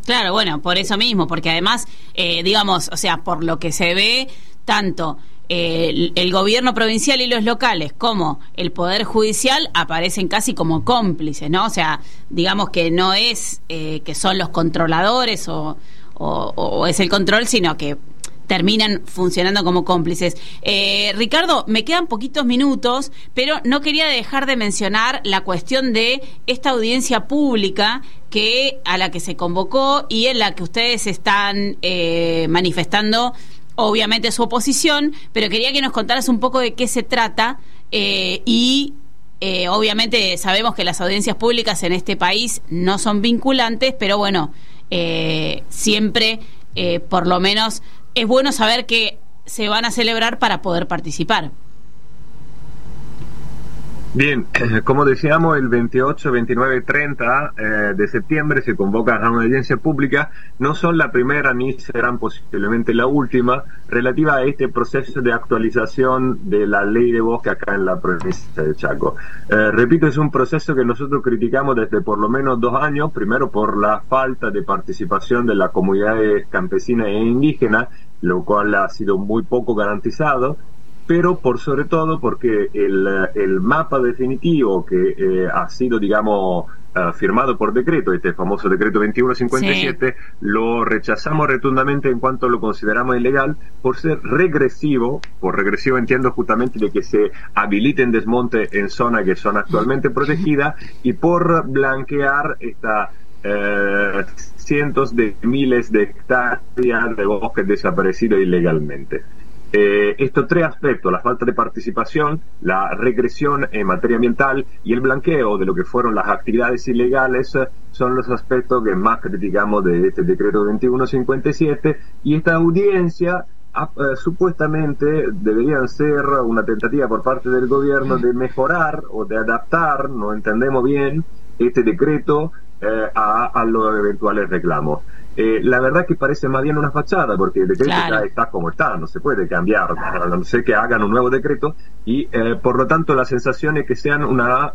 Claro, bueno, por eso mismo, porque además, digamos, o sea, por lo que se ve, tanto el gobierno provincial y los locales como el Poder Judicial aparecen casi como cómplices, ¿no? O sea, digamos que no es que son los controladores o es el control, sino que terminan funcionando como cómplices. Ricardo, me quedan poquitos minutos, pero no quería dejar de mencionar la cuestión de esta audiencia pública a la que se convocó y en la que ustedes están manifestando, obviamente, su oposición, pero quería que nos contaras un poco de qué se trata y obviamente sabemos que las audiencias públicas en este país no son vinculantes, pero bueno, siempre, por lo menos, es bueno saber que se van a celebrar para poder participar. Bien, como decíamos, el 28, 29 y 30 de septiembre se convoca a una audiencia pública. No son la primera ni serán posiblemente la última relativa a este proceso de actualización de la ley de bosque acá en la provincia de Chaco. Repito, es un proceso que nosotros criticamos desde por lo menos 2 años, primero por la falta de participación de las comunidades campesinas e indígenas, lo cual ha sido muy poco garantizado, pero por sobre todo porque el mapa definitivo que ha sido, digamos, firmado por decreto, este famoso decreto 2157, sí, lo rechazamos rotundamente en cuanto lo consideramos ilegal por ser regresivo. Por regresivo entiendo justamente de que se habiliten desmonte en zonas que son actualmente protegidas y por blanquear esta cientos de miles de hectáreas de bosques desaparecidos ilegalmente. Estos 3 aspectos, la falta de participación, la regresión en materia ambiental y el blanqueo de lo que fueron las actividades ilegales, son los aspectos que más criticamos de este decreto 2157, y esta audiencia supuestamente deberían ser una tentativa por parte del gobierno de mejorar o de adaptar, no entendemos bien, este decreto a los eventuales reclamos. La verdad que parece más bien una fachada, porque el decreto ya está como está, no se puede cambiar, a no ser que hagan un nuevo decreto, y por lo tanto la sensación es que sean una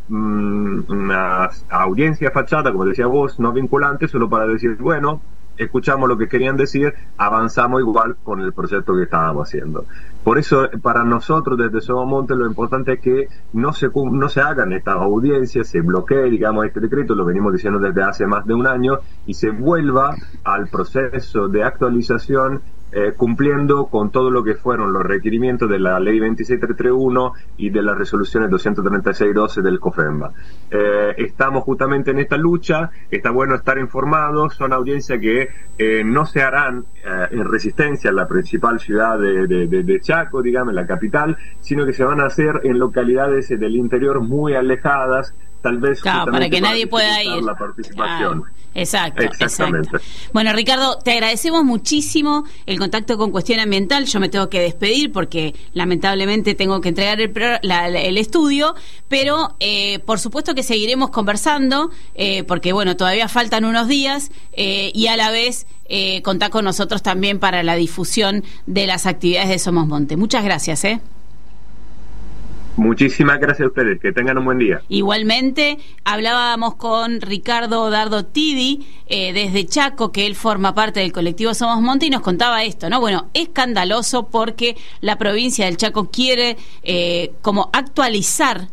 audiencia fachada, como decía vos, no vinculante, solo para decir, bueno, escuchamos lo que querían decir, avanzamos igual con el proyecto que estábamos haciendo. Por eso, para nosotros desde Somos Monte, lo importante es que no se hagan estas audiencias, se bloquee, digamos, este decreto, lo venimos diciendo desde hace más de un año, y se vuelva al proceso de actualización cumpliendo con todo lo que fueron los requerimientos de la ley 26331 y de las resoluciones 23612 del COFEMBA. Estamos justamente en esta lucha, está bueno estar informados, son audiencias que no se harán en Resistencia, la principal ciudad de Chaco, digamos, en la capital, sino que se van a hacer en localidades del interior muy alejadas, tal vez para que nadie pueda ir. La participación. Exacto. Bueno, Ricardo, te agradecemos muchísimo el contacto con Cuestión Ambiental. Yo me tengo que despedir porque lamentablemente tengo que entregar el estudio, pero por supuesto que seguiremos conversando porque bueno, todavía faltan unos días y a la vez contá con nosotros también para la difusión de las actividades de Somos Monte. Muchas gracias. Muchísimas gracias a ustedes, que tengan un buen día. Igualmente, hablábamos con Ricardo Dardo Tidi desde Chaco, que él forma parte del colectivo Somos Monte, y nos contaba esto, ¿no? Bueno, escandaloso porque la provincia del Chaco quiere como actualizar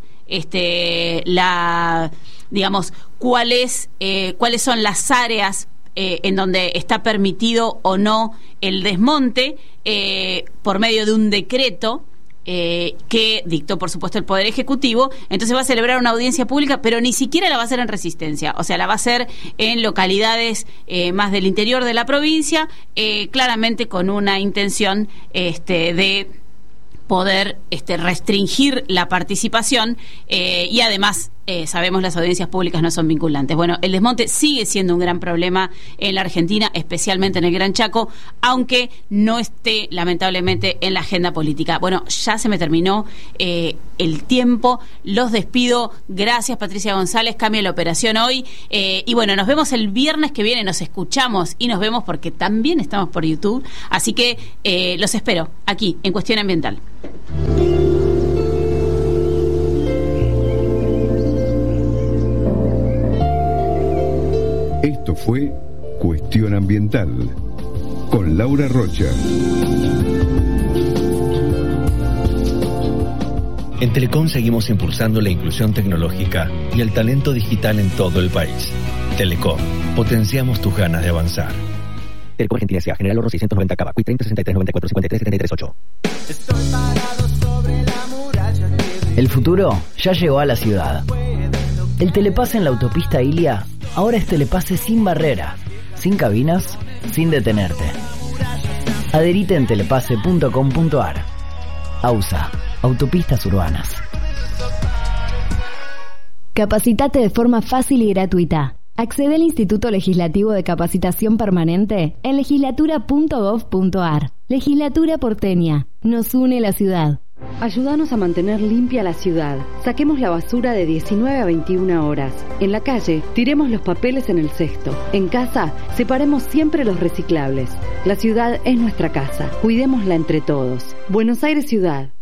digamos, cuáles son las áreas en donde está permitido o no el desmonte por medio de un decreto que dictó, por supuesto, el Poder Ejecutivo. Entonces va a celebrar una audiencia pública, pero ni siquiera la va a hacer en Resistencia, o sea, la va a hacer en localidades más del interior de la provincia, claramente con una intención de poder restringir la participación y además sabemos las audiencias públicas no son vinculantes. Bueno, el desmonte sigue siendo un gran problema en la Argentina, especialmente en el Gran Chaco, aunque no esté lamentablemente en la agenda política. Bueno, ya se me terminó el tiempo, los despido. Gracias, Patricia González, cambia la operación hoy y bueno, nos vemos el viernes que viene, nos escuchamos y nos vemos porque también estamos por YouTube, así que los espero aquí en Cuestión Ambiental. Esto fue Cuestión Ambiental con Laura Rocha. En Telecom seguimos impulsando la inclusión tecnológica y el talento digital en todo el país. Telecom, potenciamos tus ganas de avanzar. Telecom Argentina S.A. General Oro 690 Cava, 30 63 94 53 73 8. El futuro ya llegó a la ciudad. El telepase en la autopista Ilia ahora es telepase sin barrera, sin cabinas, sin detenerte. Adherite en telepase.com.ar. AUSA, Autopistas Urbanas. Capacitate de forma fácil y gratuita. Accede al Instituto Legislativo de Capacitación Permanente en legislatura.gov.ar. Legislatura porteña. Nos une la ciudad. Ayúdanos a mantener limpia la ciudad. Saquemos la basura de 19 a 21 horas. En la calle, tiremos los papeles en el cesto. En casa, separemos siempre los reciclables. La ciudad es nuestra casa. Cuidémosla entre todos. Buenos Aires Ciudad.